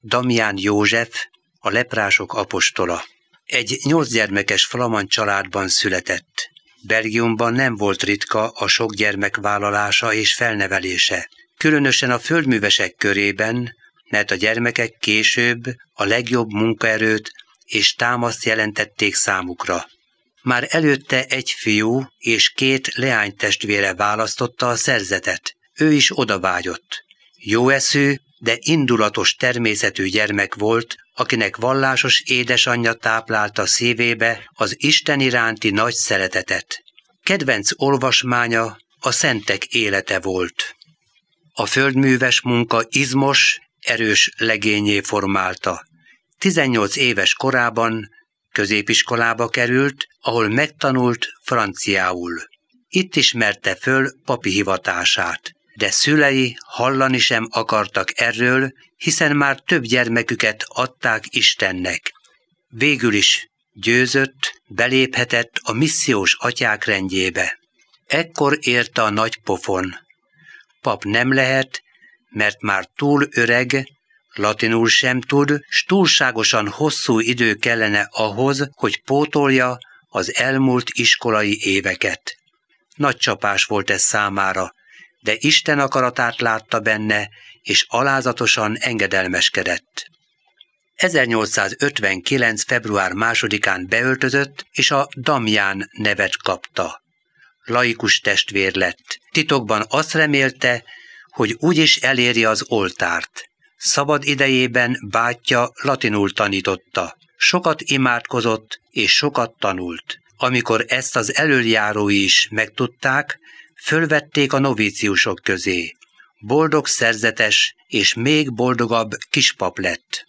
Damián József, a leprások apostola. Egy 8 gyermekes flamand családban született. Belgiumban nem volt ritka a sok gyermek vállalása és felnevelése, különösen a földművesek körében, mert a gyermekek később a legjobb munkaerőt és támaszt jelentették számukra. Már előtte egy fiú és 2 leánytestvére választotta a szerzetet. Ő is odavágyott. Jóeszű, de indulatos természetű gyermek volt, akinek vallásos édesanyja táplálta szívébe az Isten iránti nagy szeretetet. Kedvenc olvasmánya a szentek élete volt. A földműves munka izmos, erős legényé formálta. 18 éves korában középiskolába került, ahol megtanult franciául. Itt ismerte föl papi hivatását, de szülei hallani sem akartak erről, hiszen már több gyermeküket adták Istennek. Végül is győzött, beléphetett a missziós atyák rendjébe. Ekkor érte a nagy pofon. Pap nem lehet, mert már túl öreg, latinul sem tud, s túlságosan hosszú idő kellene ahhoz, hogy pótolja az elmúlt iskolai éveket. Nagy csapás volt ez számára, de Isten akaratát látta benne, és alázatosan engedelmeskedett. 1859. február 2-án beöltözött, és a Damián nevet kapta. Laikus testvér lett. Titokban azt remélte, hogy úgyis eléri az oltárt. Szabad idejében bátyja latinul tanította. Sokat imádkozott, és sokat tanult. Amikor ezt az elöljárói is megtudták, fölvették a novíciusok közé. Boldog szerzetes és még boldogabb kispap lett.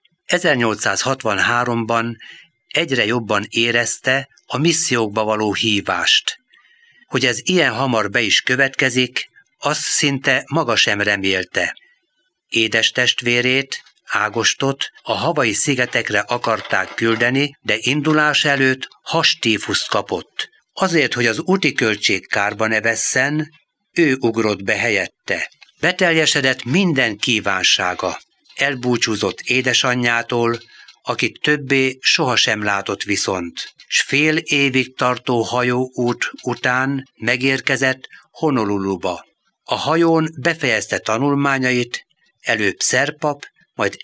1863-ban egyre jobban érezte a missziókba való hívást. Hogy ez ilyen hamar be is következik, azt szinte maga sem remélte. Édes testvérét, Ágostot a Hawaii szigetekre akarták küldeni, de indulás előtt hastífuszt kapott. Azért, hogy az úti költség kárba ne vesszen, ő ugrott be helyette. Beteljesedett minden kívánsága. Elbúcsúzott édesanyjától, akit többé sohasem látott viszont, s fél évig tartó hajóút után megérkezett Honoluluba. A hajón befejezte tanulmányait, előbb szerpap, majd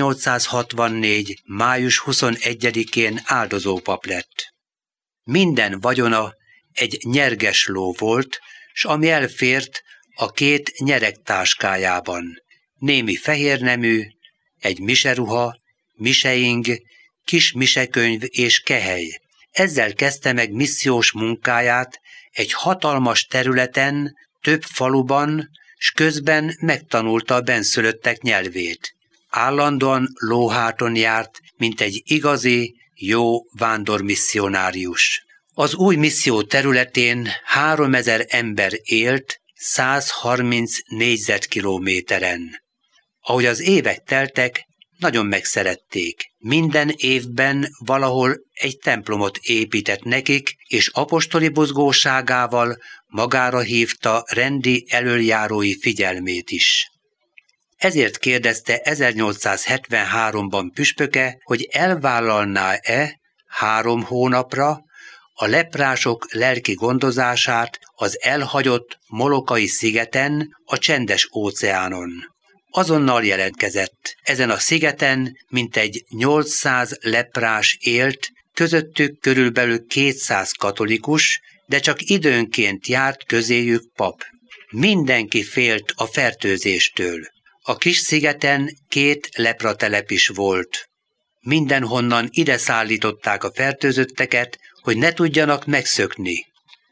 1864. május 21-én áldozópap lett. Minden vagyona egy nyerges ló volt, s ami elfért a 2 nyeregtáskájában. Némi fehérnemű, egy miseruha, miseing, kis misekönyv és kehely. Ezzel kezdte meg missziós munkáját egy hatalmas területen, több faluban, s közben megtanulta a benszülöttek nyelvét. Állandóan lóháton járt, mint egy igazi, jó vándormisszionárius. Az új misszió területén 3000 ember élt 130 négyzetkilométeren. Ahogy az évek teltek, nagyon megszerették. Minden évben valahol egy templomot épített nekik, és apostoli buzgóságával magára hívta rendi elöljárói figyelmét is. Ezért kérdezte 1873-ban püspöke, hogy elvállalná-e 3 hónapra a leprások lelki gondozását az elhagyott Molokai szigeten, a Csendes-óceánon. Azonnal jelentkezett. Ezen a szigeten mintegy 800 leprás élt, közöttük körülbelül 200 katolikus, de csak időnként járt közéjük pap. Mindenki félt a fertőzéstől. A kis szigeten 2 lepratelep is volt. Mindenhonnan ide szállították a fertőzötteket, hogy ne tudjanak megszökni.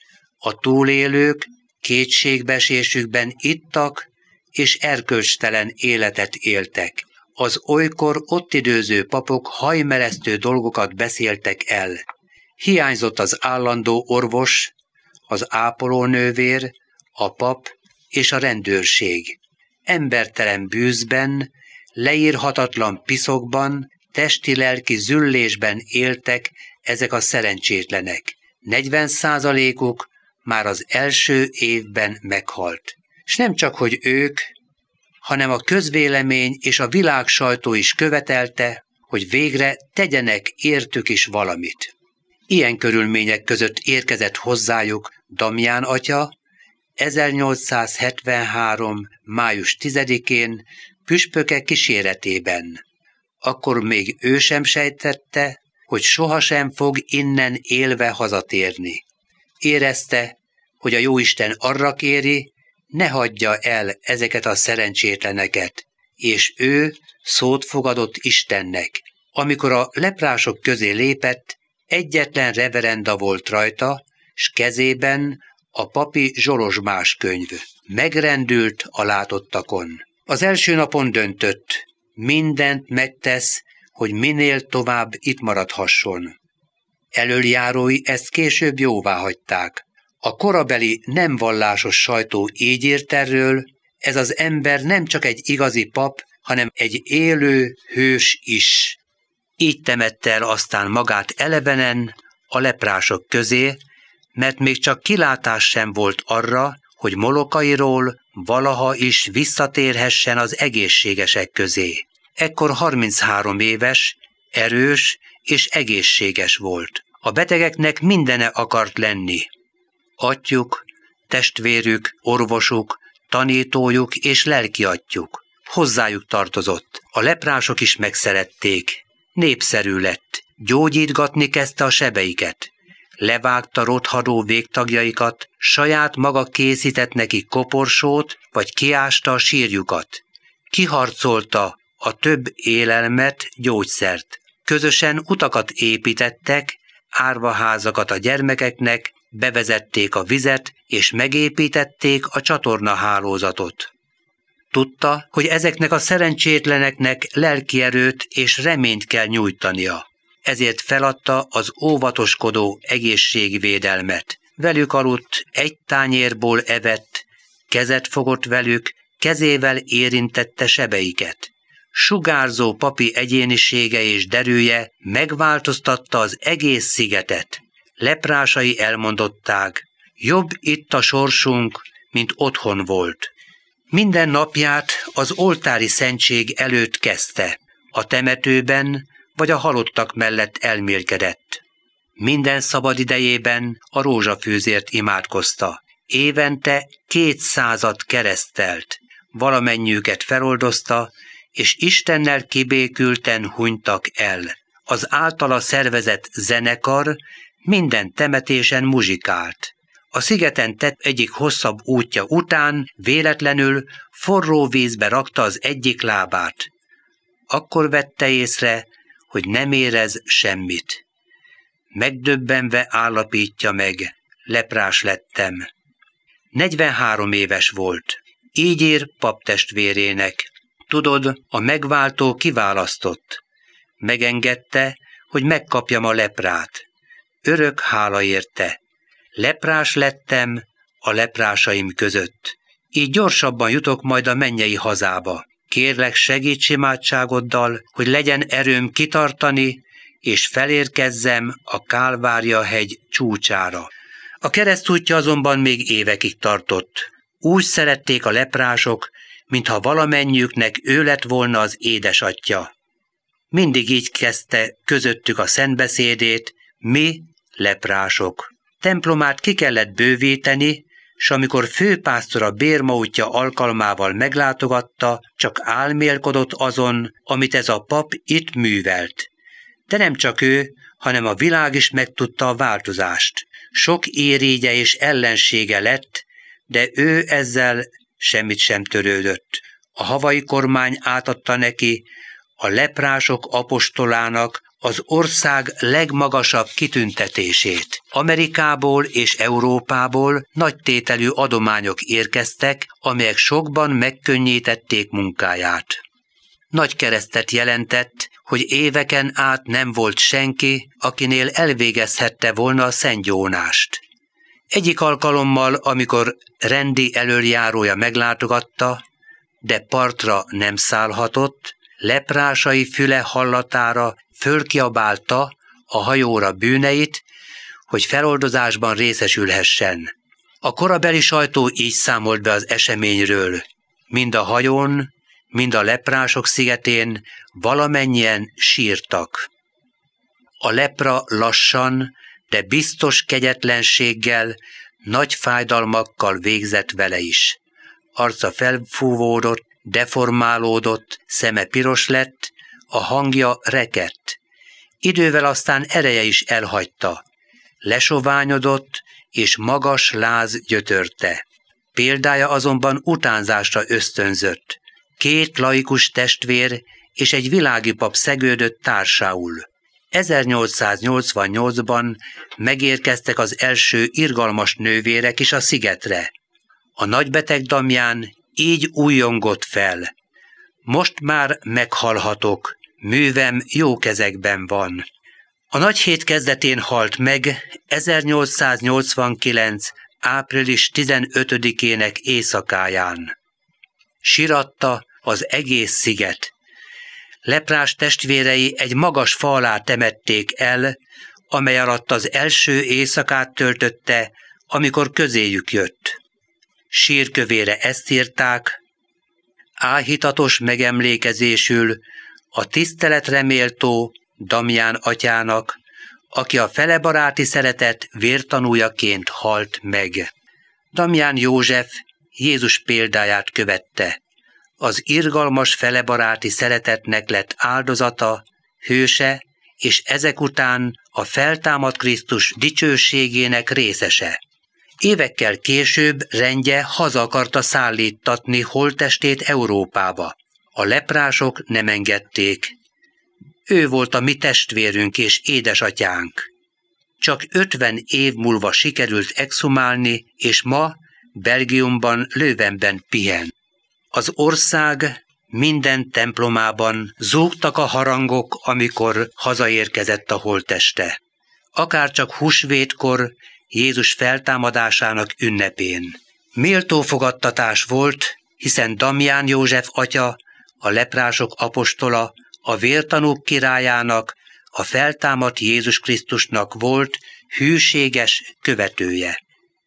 A túlélők kétségbeesésükben ittak, és erkölcstelen életet éltek. Az olykor ott időző papok hajmeresztő dolgokat beszéltek el. Hiányzott az állandó orvos, az ápolónővér, a pap és a rendőrség. Embertelen bűzben, leírhatatlan piszokban, testi-lelki züllésben éltek ezek a szerencsétlenek. 40%-uk már az első évben meghalt. S nem csak, hogy ők, hanem a közvélemény és a világ sajtó is követelte, hogy végre tegyenek értük is valamit. Ilyen körülmények között érkezett hozzájuk Damján atya 1873. május 10-én püspöke kíséretében. Akkor még ő sem sejtette, hogy sohasem fog innen élve hazatérni. Érezte, hogy a Jóisten arra kéri, ne hagyja el ezeket a szerencsétleneket, és ő szót fogadott Istennek. Amikor a leprások közé lépett, egyetlen reverenda volt rajta, s kezében a papi zsolozsmás könyv. Megrendült a látottakon. Az első napon döntött, mindent megtesz, hogy minél tovább itt maradhasson. Elöljárói ezt később jóváhagyták. A korabeli nem vallásos sajtó így írt erről, ez az ember nem csak egy igazi pap, hanem egy élő hős is. Így temette el aztán magát elevenen a leprások közé, mert még csak kilátás sem volt arra, hogy Molokairól valaha is visszatérhessen az egészségesek közé. Ekkor 33 éves, erős és egészséges volt. A betegeknek mindene akart lenni. Atyjuk, testvérük, orvosuk, tanítójuk és lelkiatyjuk. Hozzájuk tartozott. A leprások is megszerették. Népszerű lett. Gyógyítgatni kezdte a sebeiket. Levágta rothadó végtagjaikat, saját maga készített neki koporsót, vagy kiásta a sírjukat. Kiharcolta a több élelmet, gyógyszert. Közösen utakat építettek, árvaházakat a gyermekeknek, bevezették a vizet, és megépítették a csatornahálózatot. Tudta, hogy ezeknek a szerencsétleneknek lelkierőt és reményt kell nyújtania. Ezért feladta az óvatoskodó egészségvédelmet. Velük aludt, egy tányérból evett, kezet fogott velük, kezével érintette sebeiket. Sugárzó papi egyénisége és derűje megváltoztatta az egész szigetet. Leprásai elmondották, jobb itt a sorsunk, mint otthon volt. Minden napját az oltári szentség előtt kezdte, a temetőben vagy a halottak mellett elmélkedett. Minden szabad idejében a rózsafűzért imádkozta. Évente 200 keresztelt, valamennyiüket feloldozta, és Istennel kibékülten hunytak el. Az általa szervezett zenekar minden temetésen muzsikált. A szigeten tett egyik hosszabb útja után véletlenül forró vízbe rakta az egyik lábát. Akkor vette észre, hogy nem érez semmit. Megdöbbenve állapítja meg, leprás lettem. 43 éves volt. Így ír paptestvérének. Tudod, a megváltó kiválasztott. Megengedte, hogy megkapjam a leprát. Örök hála érte. Leprás lettem a leprásaim között. Így gyorsabban jutok majd a mennyei hazába. Kérlek, segíts imádságoddal, hogy legyen erőm kitartani, és felérkezzem a Kálvária-hegy csúcsára. A keresztútja azonban még évekig tartott. Úgy szerették a leprások, mintha valamennyiüknek ő lett volna az édesatya. Mindig így kezdte közöttük a szentbeszédét, mi leprások. Templomát ki kellett bővíteni, s amikor főpásztora bérmaútja alkalmával meglátogatta, csak álmélkodott azon, amit ez a pap itt művelt. De nem csak ő, hanem a világ is megtudta a változást. Sok érégye és ellensége lett, de ő ezzel semmit sem törődött. A havai kormány átadta neki a leprások apostolának az ország legmagasabb kitüntetését. Amerikából és Európából nagytételű adományok érkeztek, amelyek sokban megkönnyítették munkáját. Nagy keresztet jelentett, hogy éveken át nem volt senki, akinél elvégezhette volna a szentgyónást. Egyik alkalommal, amikor rendi elöljárója meglátogatta, de partra nem szállhatott, leprásai füle hallatára fölkiabálta a hajóra bűneit, hogy feloldozásban részesülhessen. A korabeli sajtó így számolt be az eseményről. Mind a hajón, mind a leprások szigetén valamennyien sírtak. A lepra lassan, de biztos kegyetlenséggel, nagy fájdalmakkal végzett vele is. Arca felfúvódott, deformálódott, szeme piros lett, a hangja rekett. Idővel aztán ereje is elhagyta. Lesoványodott, és magas láz gyötörte. Példája azonban utánzásra ösztönzött. 2 laikus testvér és egy világi pap szegődött társául. 1888-ban megérkeztek az első irgalmas nővérek is a szigetre. A nagybeteg Damián így újjongott fel. Most már meghalhatok, művem jó kezekben van. A nagy hét kezdetén halt meg 1889. április 15-ének éjszakáján. Siratta az egész sziget. Leprás testvérei egy magas fa alá temették el, amely alatt az első éjszakát töltötte, amikor közéjük jött. Sírkövére ezt írták: áhítatos megemlékezésül a tiszteletre méltó Damián atyának, aki a felebaráti szeretet vértanújaként halt meg. Damián József Jézus példáját követte. Az irgalmas felebaráti szeretetnek lett áldozata, hőse, és ezek után a feltámadt Krisztus dicsőségének részese. Évekkel később rendje haza akarta szállítatni holttestét Európába. A leprások nem engedték. Ő volt a mi testvérünk és édesatyánk. Csak 50 év múlva sikerült exhumálni, és ma Belgiumban, Leuvenben pihen. Az ország minden templomában zúgtak a harangok, amikor hazaérkezett a holtteste. Akárcsak húsvétkor, Jézus feltámadásának ünnepén. Méltó fogadtatás volt, hiszen Damián József atya, a leprások apostola, a vértanúk királyának, a feltámadt Jézus Krisztusnak volt hűséges követője.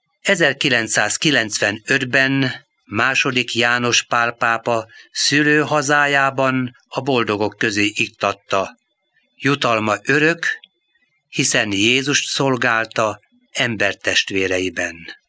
1995-ben II. János Pál pápa szülőhazájában a boldogok közé iktatta: jutalma örök, hiszen Jézust szolgálta embertestvéreiben.